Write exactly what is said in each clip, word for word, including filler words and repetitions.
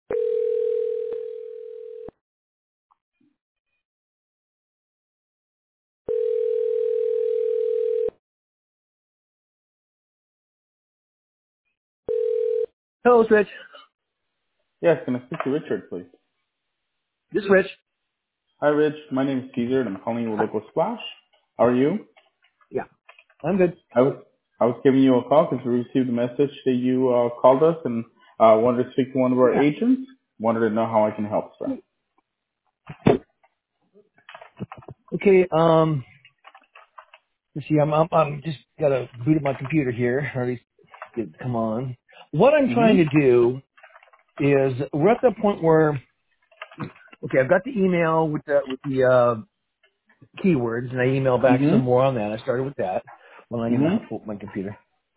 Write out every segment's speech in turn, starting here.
Hello, it's Rich. Yes, can I speak to Richard, please? This is Rich. Hi, Rich. My name is Caesar, and I'm calling you with Hi. Local Splash. How are you? Yeah, I'm good. I was I was giving you a call because we received a message that you uh, called us and uh, wanted to speak to one of our Yeah. agents. Wanted to know how I can help, sir. Okay. Um. Let's see. I'm. I'm. I'm just gotta boot up my computer here, or at least get it to come on. What I'm trying Mhm. to do is we're at the point where okay, I've got the email with the with the uh, keywords, and I emailed back some Mhm. more on that. I started with that. Well, I need to Mhm. open my computer.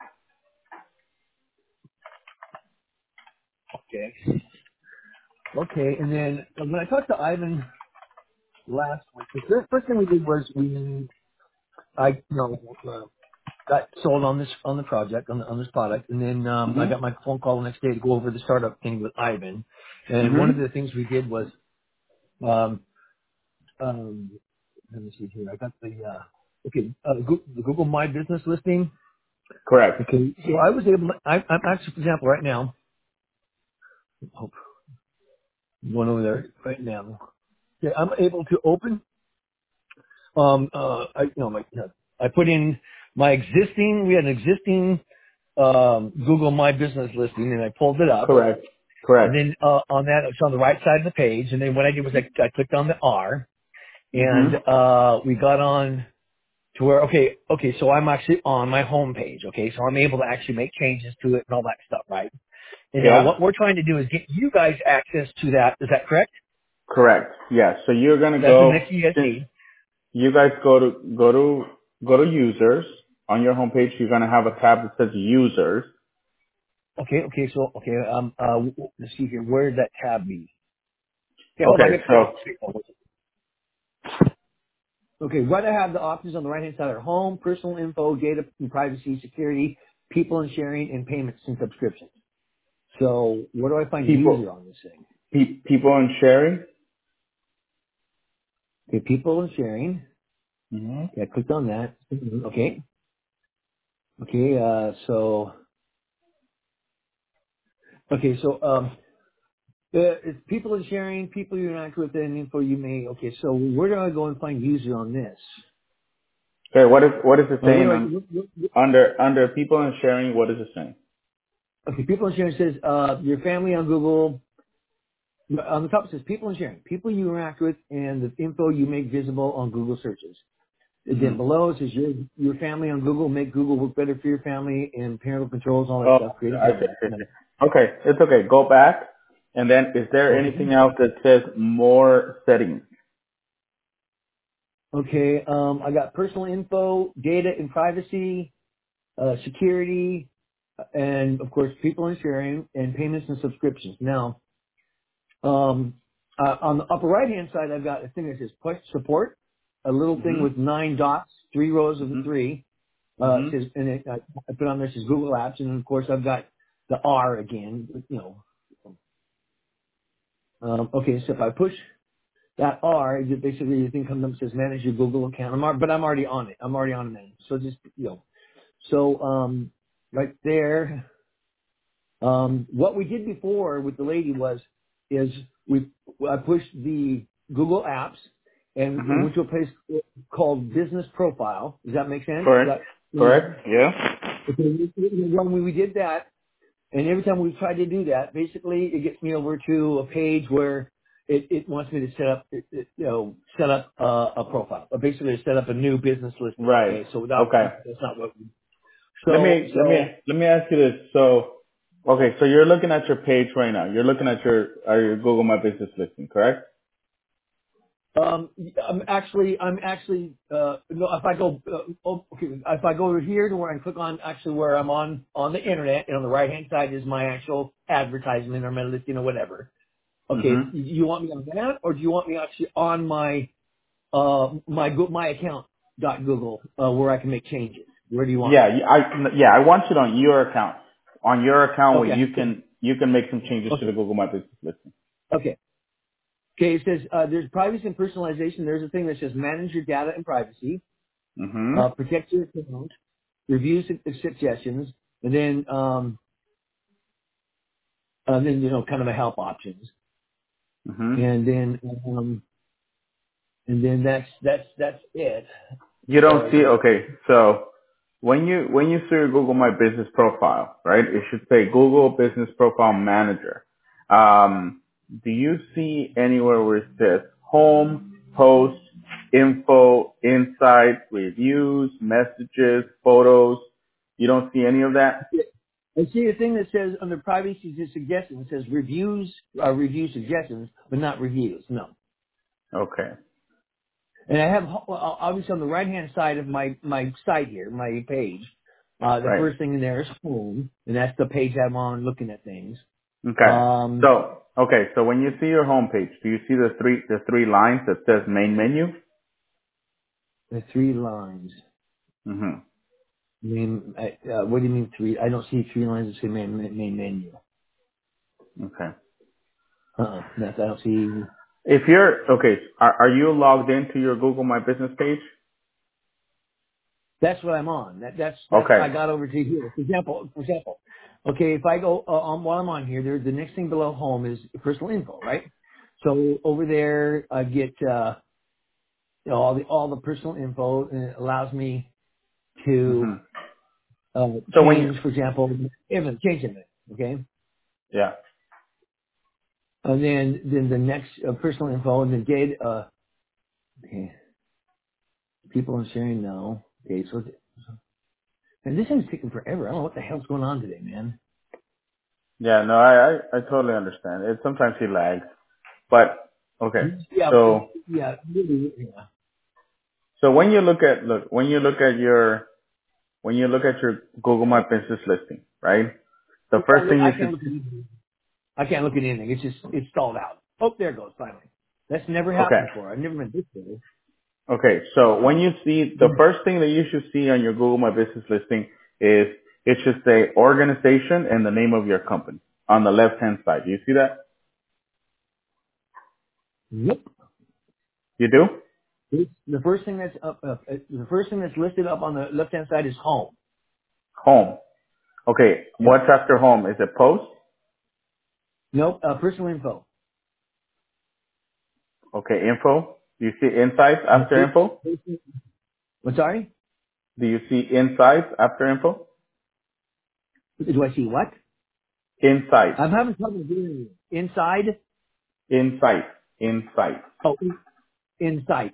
Okay. Okay. And then when I talked to Ivan last week, the first first thing we did was we I you know. Uh, got sold on this on the project on, the, on this product, and then um, I Mhm. got my phone call the next day to go over the startup thing with Ivan. And one of Mhm. the things we did was, um, um, let me see here. I got the uh, okay uh, Google, the Google My Business listing. Correct. Okay, so I was able. To, I, I'm actually, for example, right now. Oh, I'm going over there right now. Okay, I'm able to open. Um, uh, I you know my uh, I put in my existing. We had an existing um, Google My Business listing, and I pulled it up. Correct. And Correct. then uh, on that, it's on the right side of the page. And then what I did was I, I clicked on the R, and Mhm. uh, we got on to where okay, okay, so I'm actually on my home page. Okay, so I'm able to actually make changes to it and all that stuff, right? And now Yeah. what we're trying to do is get you guys access to that. Is that correct? Correct. Yes. So you're gonna That's the go. next thing you guys Since need. you guys go to go to go to users on your homepage, you're gonna have a tab that says users. Okay, okay, so okay, um, uh, w- w- let's see here. Where did that tab be? Okay, hold on. Okay. Let me put you So on speaker. Okay, what I have the options on the right hand side are home, personal info, data and privacy, security, people and sharing, and payments and subscriptions. So where do I find people user on this thing? pe- people and sharing. Okay, people and sharing. Mhm. Okay, I clicked on that. Mhm. Okay. Okay, uh, so, okay, so, um, uh, it's people and sharing, people you interact with, and info you may, okay, so where do I go and find user on this? Okay, what is what is it Uh, what saying do I, on what, what, what- under under people and sharing? What is it saying? okay, people and sharing says, uh, your family on Google, on the top it says people and sharing, people you interact with, and the info you make visible on Google searches. And Hmm. then below it says your your family on Google, make Google work better for your family, and parental controls, all that Oh, stuff. Create a I see, family. I see, I And then, see. Okay, it's okay. Go back, and then is there okay. anything else that says more settings? Okay. Um, I got personal info, data and privacy, uh, security, and of course people and sharing, and payments and subscriptions. Now, um, uh, on the upper right hand side, I've got a thing that says push support, a little thing Hmm. with nine dots, three rows of the Hmm. three. Uh, it Hmm. says, and it, I I put on there, it says Google Apps, and of course I've got the R again, you know. Um, okay, so if I push that R, it basically the thing comes up and says manage your Google account. I'm, al- but I'm already on it. I'm already on it. So just, you know, so, um, right there, um, what we did before with the lady was, is we, I pushed the Google Apps and Hmm. went to a place called Business Profile. Does that make sense? Correct. That, Correct. Yeah. when we did that, and every time we try to do that, basically it gets me over to a page where it, it wants me to set up, it, it, you know, set up uh, a profile, or basically to set up a new business listing. Right. Okay, so without Okay. that's not what we. Let So me let me so let me ask you this. So, okay, so you're looking at your page right now. You're looking at your uh, your Google My Business listing, correct? um, I'm actually I'm actually uh, no if I go uh, oh, okay, if I go over here to where I click on actually where I'm on on the internet, and on the right hand side is my actual advertisement or my listing or whatever. Okay, Hmm. do you want me on that, or do you want me actually on my uh, my go- my account dot Google uh, where I can make changes. Where do you want Yeah, me? y- I yeah, I want it on your account. On your account where Okay. you can you can make some changes to the Okay. Google My Business listing. Okay. Okay. It says uh, there's privacy and personalization. There's a thing that says manage your data and privacy, uh, Mm-hmm. protect your account, reviews and suggestions, and then um, and then you know kind of a help options, Mm-hmm. and then um, and then that's that's that's it You as far don't as see, uh, okay, so when you, when you see your Google My Business profile, right, it should say Google Business Profile Manager. Um, do you see anywhere where it says home, post, info, insight, reviews, messages, photos? You don't see any of that? I see a thing that says under privacy suggestions, it says reviews, uh, review suggestions, but not reviews. No. Okay, And I have, well, obviously on the right hand side of my, my site here, my page, uh, the right. first thing in there is home, and that's the page I'm on looking at things. Okay. Um, So, okay, so when you see your homepage, do you see the three, the three lines that says main menu? the three lines. Mm-hmm. Main, uh, uh, what do you mean three? I don't see three lines that say main, main menu. Okay. Uh-uh. That's, I don't see. If you're, okay, are, are you logged into your Google My Business page? That's what I'm on. That, that's that's Okay. I got over to here. For example, for example, okay, if I go uh, on while I'm on here, there the next thing below home is personal info, right? So over there, I get uh, you know, all the all the personal info, and it allows me to hmm uh, So when you, change, for example, image, change image, okay, yeah, and then then the next uh, personal info, and then date. Uh, okay, people are sharing no. Okay, so and this thing's taking forever. I don't know what the hell's going on today, man. yeah, no, I, I, I totally understand. It sometimes he lags, but okay. Yeah, So, yeah, really, yeah. so when you look at, look, when you look at your, when you look at your Google My Business listing, right? The I can't first look, thing you I can't should, look at anything. I can't look at anything. It's just, it's stalled out. Oh, there it goes, finally. That's never okay. happened before. I've never been this big. Okay, so when you see, the first thing that you should see on your Google My Business listing is it should say organization and the name of your company on the left-hand side. Do you see that? Yep. You do? It's, the first thing that's up, uh, uh, the first thing that's listed up on the left-hand side is home. Home. Okay, Yep. what's after home? Is it post? Nope, uh, personal info. Okay, info. Do you see insights after info? What, sorry? Do you see insights after info? Do I see what? Insights. I'm having trouble hearing you. Inside? Insights. Insights. Oh, in- inside.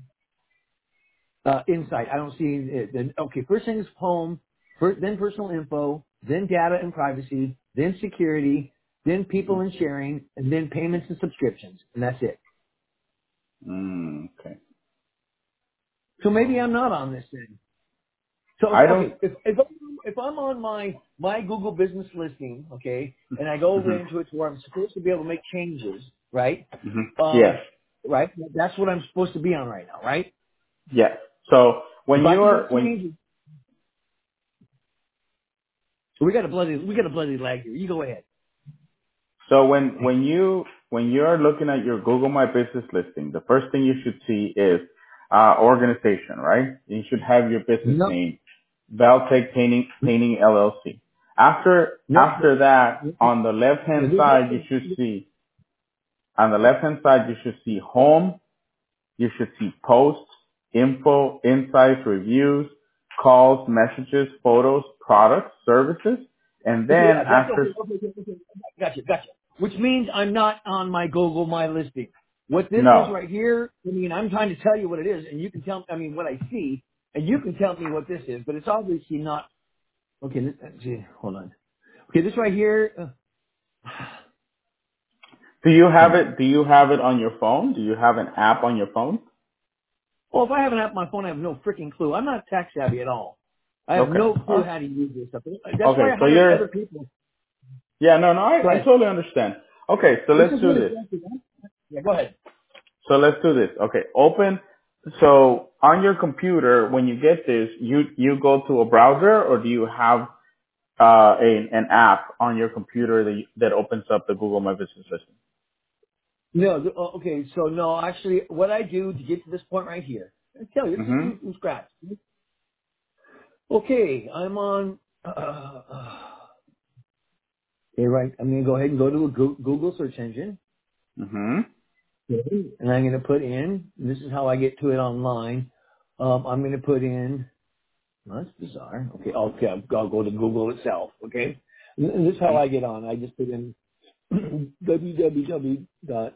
Uh, insight. I don't see it. Then, okay, first thing is home, first, then personal info, then data and privacy, then security, then people and sharing, and then payments and subscriptions, and that's it. Mm, okay. So maybe I'm not on this thing. So I don't. okay, if if I'm, if I'm on my my Google business listing, okay, and I go over hmm into it to where I'm supposed to be able to make changes, right? hmm Yes. Um, right. That's what I'm supposed to be on right now, right? Yes. So If when I can you're make when changes, so we got a bloody we got a bloody lag here. You go ahead. So when when you when you're looking at your Google My Business listing, the first thing you should see is uh, organization, right? You should have your business No. name, Valtech Painting Painting L L C. After Nope. after that, Yeah, on the left hand there's side, you nothing. should see on the left hand side you should see home. You should see posts, info, insights, reviews, calls, messages, photos, products, services, and Okay, then yeah, that's okay. after Okay, okay, okay. Gotcha, gotcha. Which means I'm not on my Google My listing. What this is no. right here, I mean, I'm trying to tell you what it is, and you can tell, I mean, what I see, and you can tell me what this is, but it's obviously not, okay, this, uh, gee, hold on. Okay, this right here, uh, Do you have hmm. it? Do you have it on your phone? Do you have an app on your phone? Well, if I have an app on my phone, I have no freaking clue. I'm not tech savvy at all. I have Okay. no clue Huh? how to use this stuff. That's why Okay. I So hired you're. other people. Yeah. No. No. Go I, I ahead. totally understand. Okay. So This let's is do what this. it's Yeah, go ahead. So let's do this. Okay. Open. So on your computer, when you get this, you you go to a browser, or do you have uh, a, an app on your computer that, that opens up the Google My Business system. No, the- oh, okay, so no, actually, what I do to get to this point right here, I tell you, this is Mm-hmm. from, from scratch. Okay, I'm on. Uh, uh, okay, right. I'm gonna go ahead and go to a Goo- Google search engine, Mm-hmm. okay, and I'm gonna put in. This is how I get to it online. Um, I'm gonna put in. Well, that's bizarre. Okay, okay, I'll, I'll go to Google itself. Okay, and this is how I get on. I just put in www dot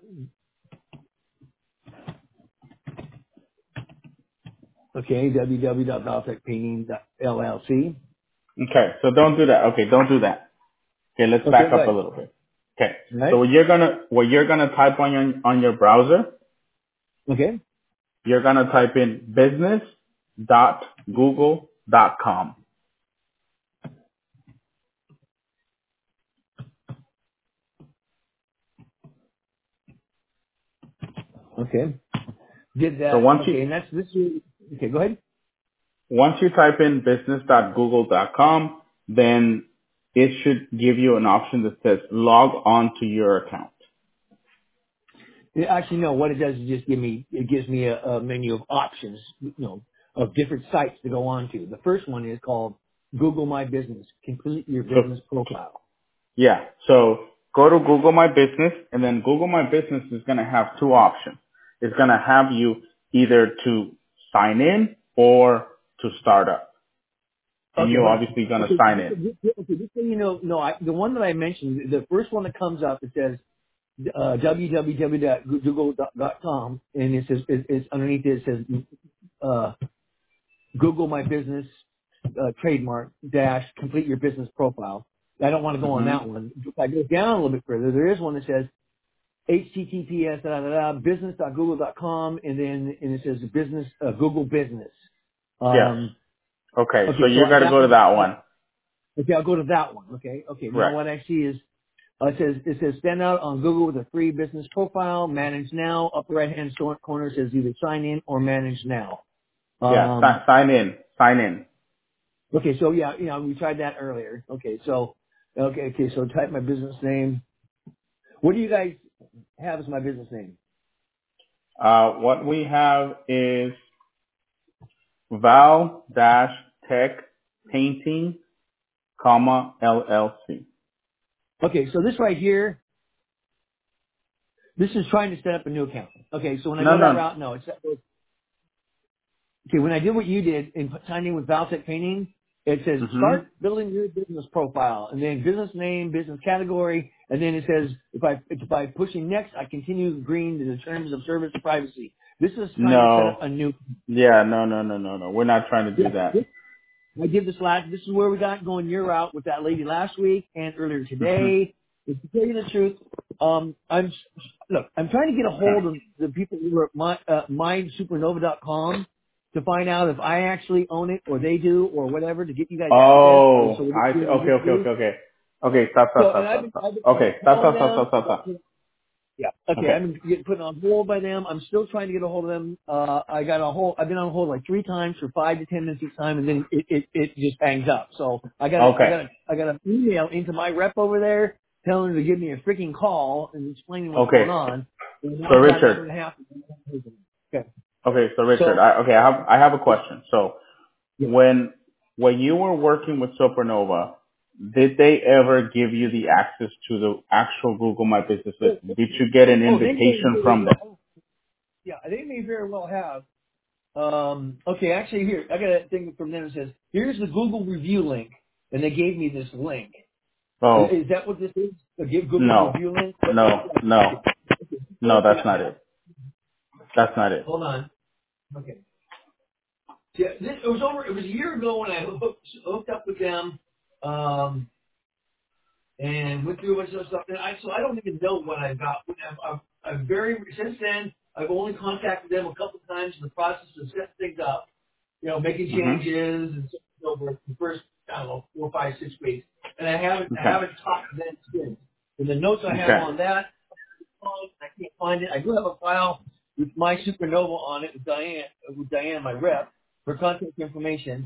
okay www dot Valtech Painting dot L L C. Okay, so don't do that. Okay, don't do that. Okay, let's Okay, back up a good. little bit. Okay, so Right. what you're gonna what you're gonna type on your on your browser, Okay. you're gonna type in business dot google dot com. Okay. Did So that. once Okay, you and that's this. is- Okay, go ahead. once you type in business dot google dot com, then it should give you an option that says log on to your account. Yeah, actually, no. What it does is just give me. It gives me a, a menu of options. You know, of different sites to go on to. The first one is called Google My Business. Complete your So business profile. yeah, so go to Google My Business, and then Google My Business is going to have two options. It's going to have you either to sign in or to start up. And Okay, you're but obviously going to okay, sign just, in. just, okay, just so you know, no, I, the one that I mentioned, the first one that comes up, it says uh, w w w dot google dot com, and it says it, it's underneath it, it says uh, Google My Business uh, trademark dash complete your business profile. I don't want to go on hmm that one. If I go down a little bit further, there is one that says H T T P S da, da, da, business dot google dot com, and then and it says business uh, Google Business. Yes. Um, Okay, so okay, so you got to that go to one. that Uh, one. okay, I'll go to that one. Okay, okay. Now Right. what I see is uh, it says it says stand out on Google with a free business profile. Manage now. Upper right hand corner says either sign in or manage now. Yeah, Um, si- sign in. Sign in. Okay, so yeah, you know, we tried that earlier. Okay, so okay, okay, so type my business name. What do you guys have as my business name? Uh, what we have is Val dash Tech Painting, comma L L C. Okay, so this right here, this is trying to set up a new account. Okay, so when I No, go that no. route, no, it's okay. When I did what you did and put- signed in with Valtech Painting, it says hmm start building your business profile, and then business name, business category, and then it says if I if by pushing next, I continue agreeing to the terms of service and privacy. This is trying to set up No. a new. Yeah, no, no, no, no, no. We're not trying to do that. Yeah. I did this last. This is where we got going your route with that lady last week and earlier hmm today. To tell you the truth, um, I'm look. I'm trying to get a hold of the people who are at my, uh, mind supernova dot com to find out if I actually own it or they do or whatever to get you guys access. And so Oh, we're I see. doing Okay, what we okay, do. okay, okay. Okay, stop, stop, So, and stop, I've stop, been, stop. I've been, I've Okay, been stop, calling stop, stop, them. stop, stop, stop. Yeah. Okay, Okay, I've been getting put on hold by them. I'm still trying to get a hold of them. Uh, I got a hold. I've been on hold like three times for five to ten minutes each time, and then it it, it just hangs up. So I got a, I okay, got a, I got an email into my rep over there telling her to give me a freaking call and explaining what's okay. going on. And So now it's about an hour Richard, and a half. Okay. okay, so Richard, So I, okay, I have, I have a question. So yeah. when, when you were working with Supernova, did they ever give you the access to the actual Google My Business Oh, system? Did you get an oh, they may invitation very from them? well. Yeah, they may very well have. Um, okay, actually, here I got a thing from them that says, "Here's the Google review link," and they gave me this link. Is, Oh, is that what this is? A give Google no, review link? What, what, no, no, okay. no, Go to that's that not now. it. That's not it. Hold on. Okay. Yeah, this, it was over. It was a year ago when I hooked, hooked up with them, um, and went through a bunch of stuff. And I, so I don't even know what I got. I've, I've, I've very since then. I've only contacted them a couple of times in the process of setting things up. You know, making hmm changes and so over the first I don't know four, five, six weeks. And I haven't I Okay, haven't talked to them since. And the notes I have okay, on that. I can't find it. I do have a file with my supernova on it with Diane, with Diane, my rep, for contact information.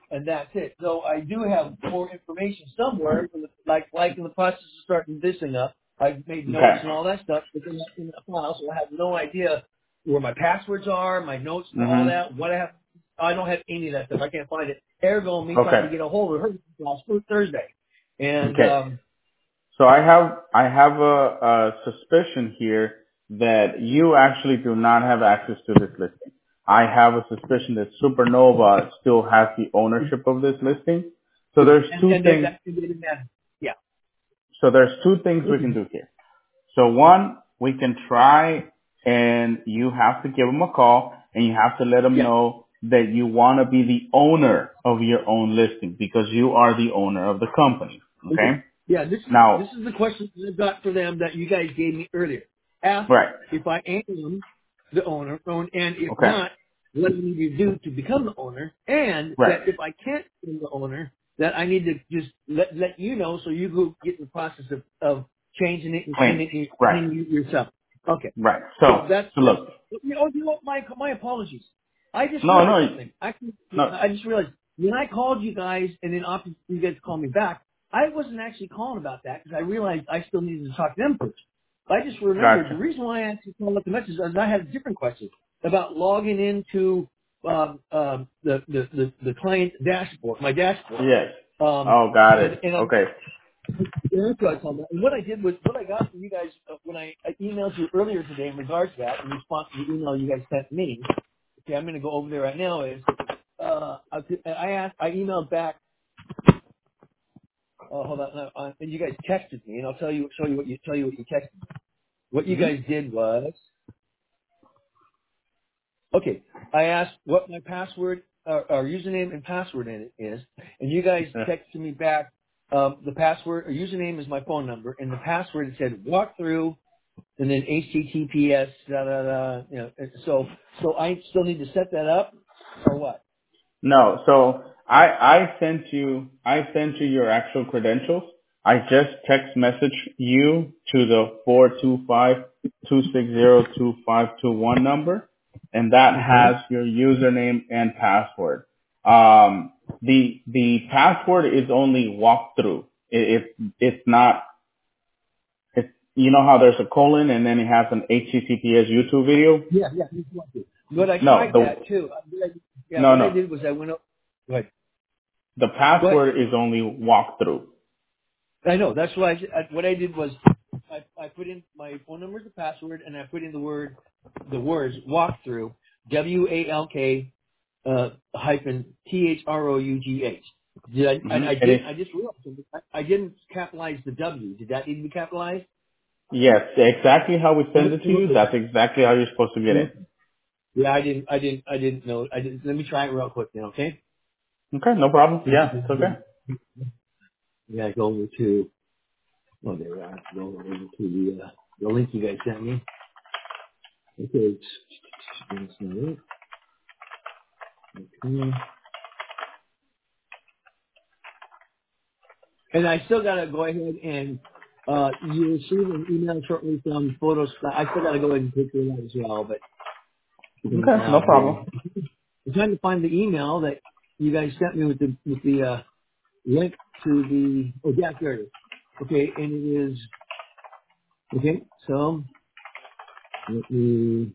and that's it. So I do have more information somewhere, like like in the process of starting this thing up. I've made notes Okay. and all that stuff within that in the file, so I have no idea where my passwords are, my notes and all Mhm. that. What I have, I don't have any of that stuff. I can't find it. Ergo, me trying to Okay. get a hold of her last Thursday, and Okay. um, So I have I have a, a suspicion here that you actually do not have access to this listing. I have a suspicion that Supernova still has the ownership of this listing. So there's and two and they, things. that, they didn't matter. Yeah. So there's two things we can Okay. do here. So one, we can try and you have to give them a call and you have to let them Yeah. know that you want to be the owner of your own listing because you are the owner of the company. Okay. Okay. Yeah, this is this Now, is the question that I've got for them that you guys gave me earlier. Ask right. if I am the owner, own, and if Okay. not, what do I need to do to become the owner? And Right. that if I can't become the owner, that I need to just let let you know so you go get in the process of, of changing it and Clean. cleaning it, Right. cleaning it yourself. Okay. Right. So So, that's so that's look. you know, you know my my apologies. I just No, realized no, something. I no. I just realized when I called you guys and then opted you guys to call me back, I wasn't actually calling about that because I realized I still needed to talk to them first. I just remembered the Gotcha. reason why I actually called up the message is I had a different question about logging into um, um, the, the the the client dashboard, my dashboard. Yes. Um, Oh, got and, it. and I Okay. yeah, that's what I called that. And what I did was, what I got from you guys uh, when I, I emailed you earlier today in regards to that, in response to the email you guys sent me. Okay, I'm going to go over there right now. Is uh, I, I asked, I emailed back. Oh, hold on, no, uh, and you guys texted me, and I'll tell you, show you what you tell you what you texted me. What you hmm guys did was, okay, I asked what my password, or, or username and password in it is, and you guys Yeah. texted me back. Um, the password or username is my phone number, and the password it said walk through and then H T T P S, da da da. You know, and so so I still need to set that up, or what? No, so I I sent you I sent you your actual credentials. I just text message you to the four two five two six zero two five two one number, and that has Okay. your username and password. Um, the the password is only walkthrough. It, it it's not. It's you know how there's a colon and then it has an H T T P S YouTube video. Yeah, yeah. Just want to. But I No, tried the that too. I- what I- Yeah, no what I no. did was I went up. Go ahead. The Go ahead. password is only walkthrough. I know. That's what I, I what I did was I I put in my phone number as the password, and I put in the word the words walkthrough W A L K uh, hyphen T H R O U G H. Did I, hmm I, I And did, it's I just realized something. I, I didn't capitalize the W. Did that need to be capitalized? yes, exactly how we send it to you. Okay. That's exactly how you're supposed to get in. Yeah, I didn't, I didn't, I didn't know. I didn't, let me try it real quick now, okay? Okay, no problem. Yeah, it's okay. Yeah, go over to, oh, there we are. Go over to the, uh, the link you guys sent me. Okay. That's not it. Okay. And I still gotta go ahead and, uh, you receive an email shortly from Photos. I still gotta go ahead and take care of that as well, but, Okay, no uh, problem. here. I'm trying to find the email that you guys sent me with the, with the, uh, link to the, oh, yeah, there it is. Okay, and it is, okay, so, let me,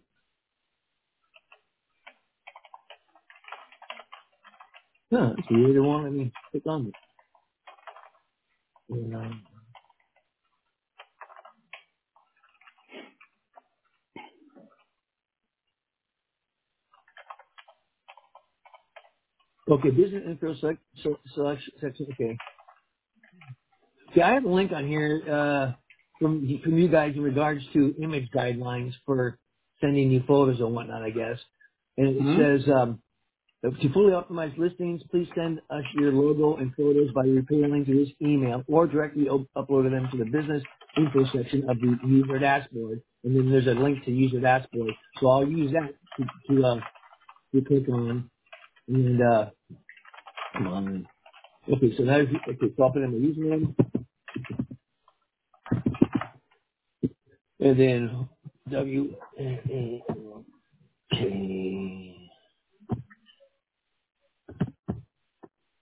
huh, it's weird, it won't let me click on it. Um, okay, business info select, so, selection section, okay. See, I have a link on here, uh, from, from you guys in regards to image guidelines for sending you photos and whatnot, I guess. And it hmm says, um, to fully optimize listings, please send us your logo and photos by repairing to this email or directly up- upload them to the business info section of the user dashboard. And then there's a link to user dashboard. So I'll use that to, to, uh, to click on. And, uh, come on. Okay, so now, okay, so I'll put in my username and then W, okay.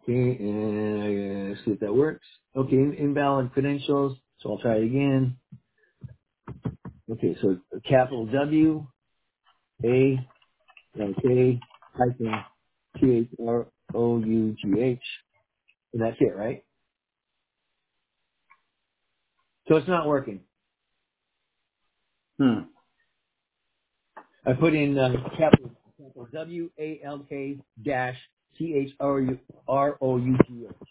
and uh, see if that works. Okay, in- invalid credentials. So I'll try it again. Okay, so capital W A L K hyphen T H R O U G H, and that's it, right? So it's not working. Hmm. I put in uh, capital, capital W A L K dash T H R O U G H.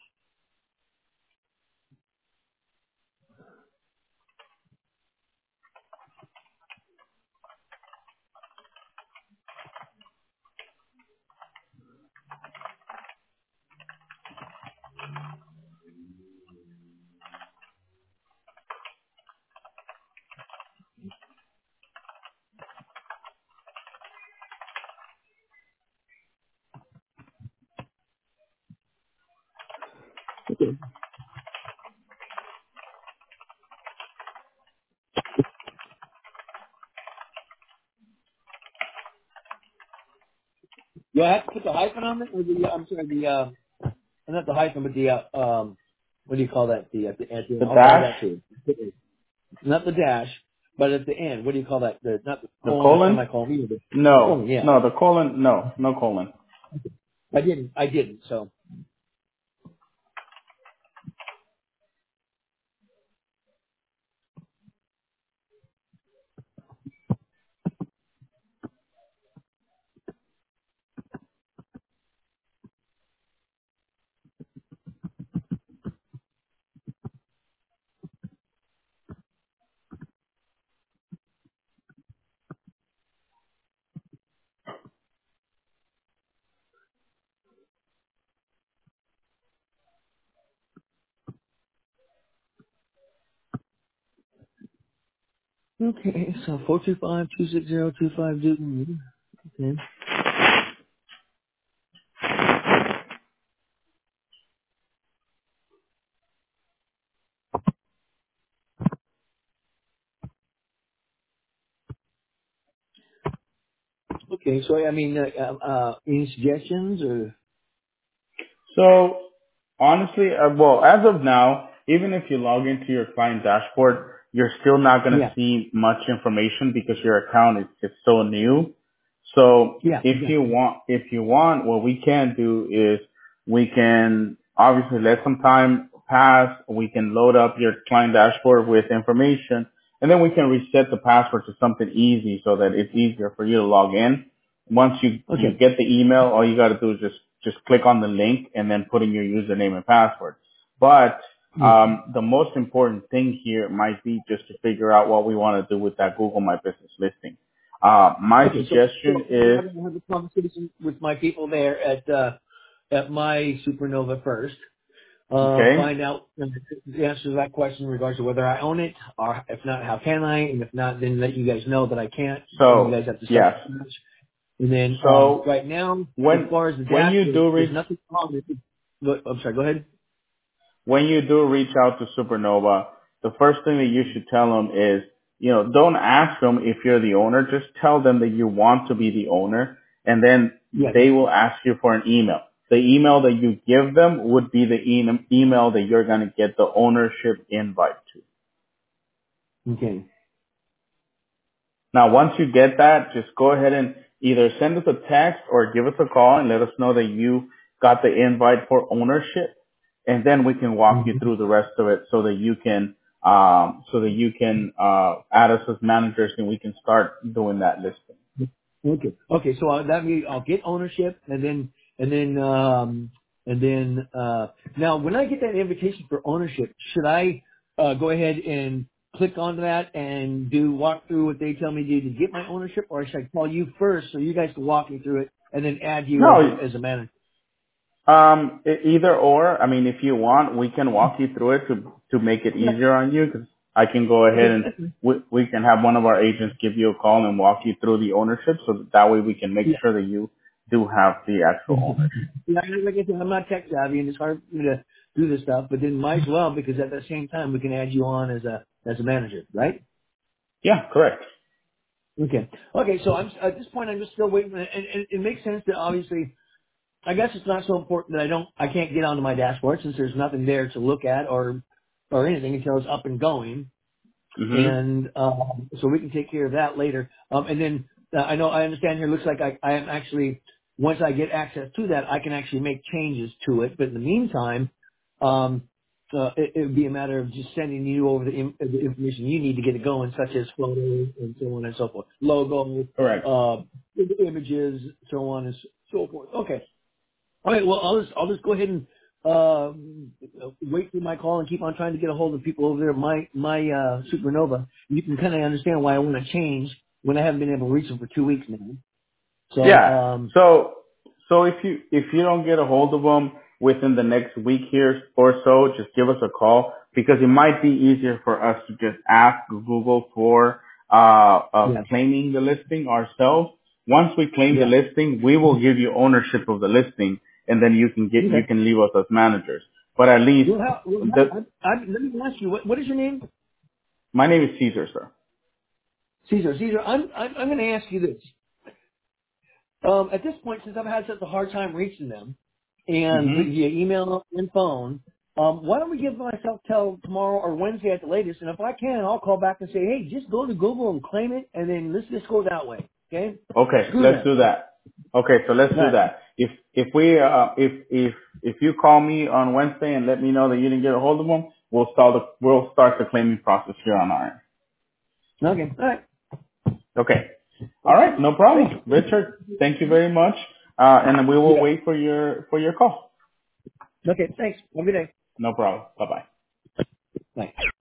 Okay. Do I have to put the hyphen on it, or the I'm sorry, the uh, not the hyphen, but the uh, um, what do you call that? The at the, at the end. The I'll add dash, that too. Not the dash, but at the end. What do you call that? The not the the colon or colon? semicolon. Either. The the No, colon. Yeah. no, the colon, no, no colon. I didn't. I didn't. So okay. So four two five two six zero two five. Okay. Okay. So I mean, uh, uh, uh, any suggestions or So honestly, uh, well, as of now, even if you log into your client dashboard, you're still not going to yeah, see much information because your account is, is so new. So yeah, if you exactly. want, if you want, what we can do is we can obviously let some time pass. We can load up your client dashboard with information, and then we can reset the password to something easy so that it's easier for you to log in. Once you, you Okay. get the email, all you got to do is just, just click on the link and then put in your username and password. But Yeah. um, the most important thing here might be just to figure out what we want to do with that Google My Business listing. Uh, my Okay. So suggestion so is, I'm going to have a conversation with my people there at uh, at my Supernova first. Um, okay, find out the answer to that question in regards to whether I own it, or if not, how can I? And if not, then let you guys know that I can't, and you so guys have to start yes. from scratch. And then um, So right now, as when, far as the when you dashboard, do there's reach nothing wrong with it. Go- I'm sorry. Go ahead. when you do reach out to Supernova, the first thing that you should tell them is, you know, don't ask them if you're the owner. Just tell them that you want to be the owner, and then Yes. they will ask you for an email. The email that you give them would be the e- email that you're going to get the ownership invite to. Okay. Now, once you get that, just go ahead and either send us a text or give us a call and let us know that you got the invite for ownership, and then we can walk you Mhm. through the rest of it so that you can um, so that you can uh, add us as managers and we can start doing that listing. Okay. Okay. So uh, that means I'll get ownership, and then and then um, and then uh, now when I get that invitation for ownership, should I uh, go ahead and click onto that and do walk through what they tell me to do to get my ownership, or should I call you first so you guys can walk me through it and then add you as No, a as a manager? Um, e- either or. I mean, if you want, we can walk you through it to to make it Yeah. easier on you. Because I can go ahead Okay. and we we can have one of our agents give you a call and walk you through the ownership, so that, that way we can make Yeah. sure that you do have the actual ownership. Yeah, like I said, I'm not tech savvy, and it's hard for me to do this stuff. But then might as well, because at the same time, we can add you on as a as a manager, right? Yeah, correct. Okay. Okay. So I'm at this point, I'm just still waiting, and, and it makes sense that obviously I guess it's not so important that I don't, I can't get onto my dashboard since there's nothing there to look at or, or anything until it's up and going. Mm-hmm. And, um, so we can take care of that later. Um, and then uh, I know, I understand here, looks like I, I am actually, once I get access to that, I can actually make changes to it. But in the meantime, um, uh, it, it would be a matter of just sending you over the, in, the information you need to get it going, such as photos and so on and so forth, logo, Correct. uh, images, so on and so forth. Okay. All right. Well, I'll just I'll just go ahead and uh, wait for my call and keep on trying to get a hold of people over there. at My my uh, Supernova. You can kind of understand why I want to change when I haven't been able to reach them for two weeks now. So Yeah. um, So so if you if you don't get a hold of them within the next week here or so, just give us a call because it might be easier for us to just ask Google for uh, uh yeah, claiming the listing ourselves. Once we claim the yeah. listing, we will give you ownership of the listing, and then you can get you Okay. can leave us as managers. But at least Well, how, well the how, I, I, let me ask you, what, what is your name? my name is Caesar, sir. Caesar. Caesar, I'm I'm, I'm going to ask you this. Um, at this point, since I've had such a hard time reaching them, and hmm via email and phone, um, why don't we give myself till tomorrow or Wednesday at the latest? And if I can, I'll call back and say, hey, just go to Google and claim it, and then let's just go that way. Okay? Okay, Screw let's them. do that. Okay, so let's do Right. that. If if we uh if if if you call me on Wednesday and let me know that you didn't get a hold of them, we'll start the we'll start the claiming process here on our end. Okay. All right. Okay. All Okay. right, no Thank problem. you. Richard, thank you very much. Uh and we You will bet. wait for your for your call. Okay. Thanks. Have a good day. No problem. Bye bye. Bye.